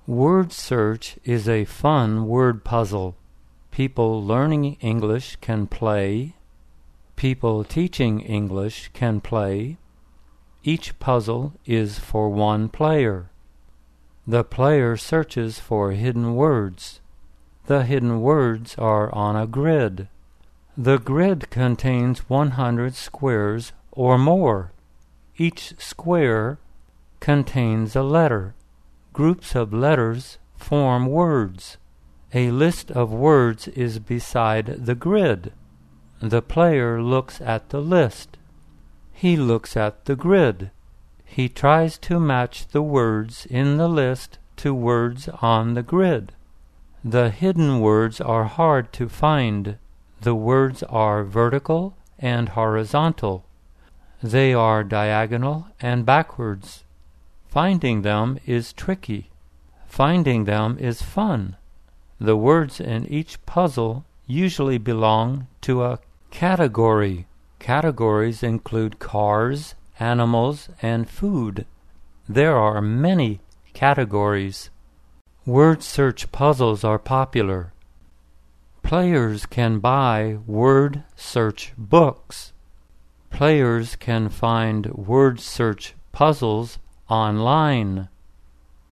Word search is a fun word puzzle. People learning English can play. People teaching English can play. Each puzzle is for one player. The player searches for hidden words. The hidden words are on a grid. The grid contains 100 squares or more. Each square contains a letter. Groups of letters form words. A list of words is beside the grid. The player looks at the list. He looks at the grid. He tries to match the words in the list to words on the grid. The hidden words are hard to find. The words are vertical and horizontal. They are diagonal and backwards. Finding them is tricky. Finding them is fun. The words in each puzzle usually belong to a category. Categories include cars, animals, and food. There are many categories. Word search puzzles are popular. Players can buy word search books. Players can find word search puzzles online.